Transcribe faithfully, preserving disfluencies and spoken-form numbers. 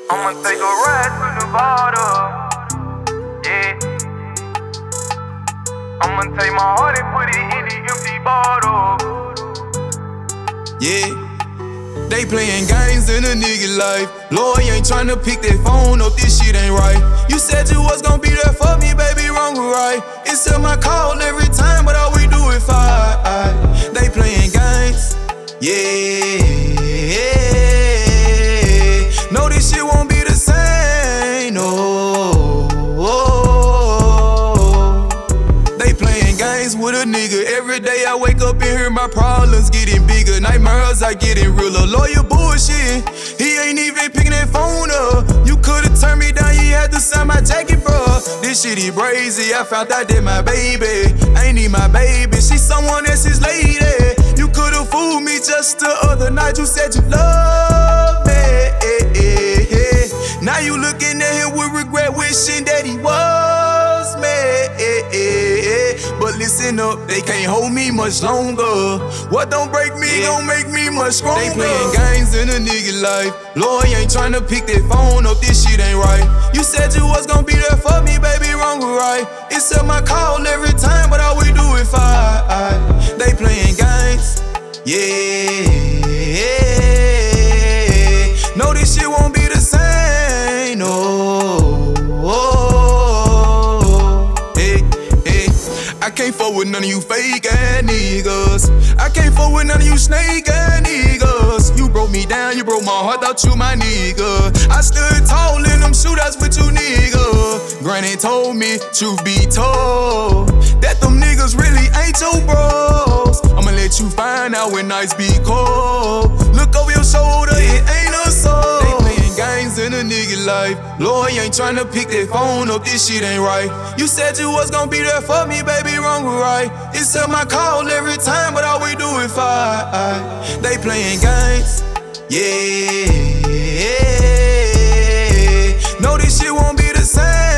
I'ma take a ride to Nevada, yeah. I'ma take my heart and put it in the empty bottle. Yeah, they playing games in a nigga life. Lord, you ain't tryna pick that phone up, this shit ain't right. You said you was gon' be there for me, baby, wrong or right. It's still my call every time, but all we do is fight. They playing games, yeah. No, this shit won't be the same, no. They playing games with a nigga. Every day I wake up and hear my problems getting bigger. Nightmares are getting realer. Lawyer bullshit, he ain't even picking that phone up. You could've turned me down, you had to sign my jacket, bro. This shit is crazy, I found out that my baby ain't even my baby, she someone else's lady. You could've fooled me just the other night, you said you love me. Now you looking at him with regret, wishing that he was me. But listen up, they can't hold me much longer. What don't break me gon' make me much stronger. They playing games in a nigga life. Lord, you ain't tryna pick that phone up, this shit ain't right. You said you was gon' be there for me, baby, wrong or right. It's still my call every time, but all we do is fight. They playing games, yeah. No, this shit won't be the same, no. Hey, hey. I can't fuck with none of you fake ass niggas. I can't fuck with none of you snake ass niggas. You broke me down, you broke my heart, thought you my nigga. I stood tall in them shootouts with you nigga. Granny told me, truth be told, that them niggas really ain't your bros. I'ma let you find out when nights be cold. Look over your shoulder, it ain't a soul. They playing games in a nigga life. Lord, you ain't tryna pick that phone up, this shit ain't right. You said you was gon' be there for me, baby, wrong or right. It's still my call every time, but all we do is fight. They playing games, yeah. No, this shit won't be the same.